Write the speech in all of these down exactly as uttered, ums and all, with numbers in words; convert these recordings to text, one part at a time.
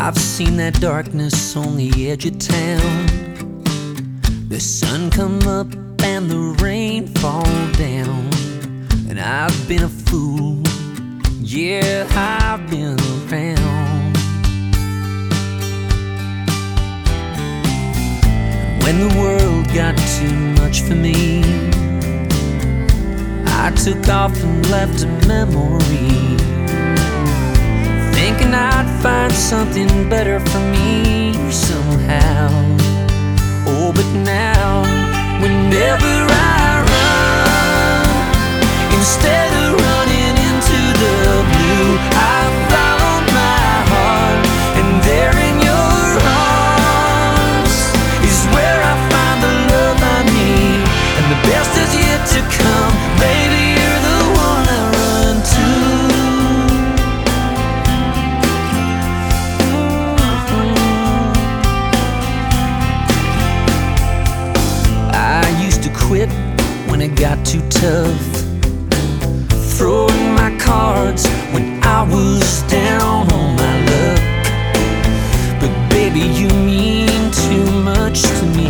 I've seen that darkness on the edge of town, the sun come up and the rain fall down. And I've been a fool, yeah, I've been around. When the world got too much for me, I took off and left a memory, thinking I'd find something better for me somehow. Oh, but now, whenever I run, instead of running into the blue, I follow my heart, and there in your arms is where I find the love I need. And the best is yet to come, baby, you're the one I run to. I used to quit when it got too tough, throwing my cards when I was down on my luck. But baby, you mean too much to me.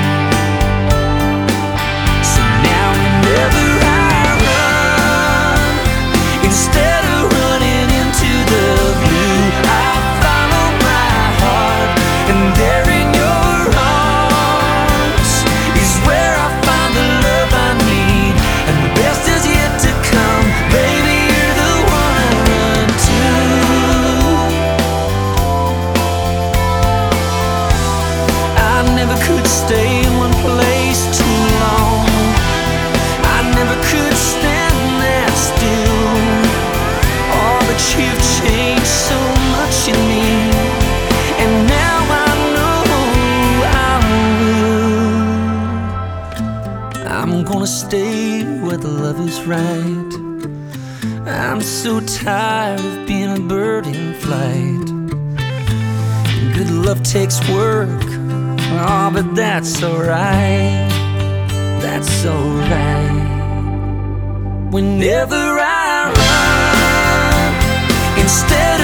So now whenever I run, instead of running into the blue, I follow my heart, and there in your arms is where I find the love I need. And the best is yet to come, baby, you're the one I run to. I never could stay in one place too long, I never could stand that still. Oh, but you've changed so much in me, and now I know I will. I'm gonna stay where the love is right. I'm so tired of being a bird in flight. Good love takes work, oh, but that's alright, that's alright. Whenever I run, instead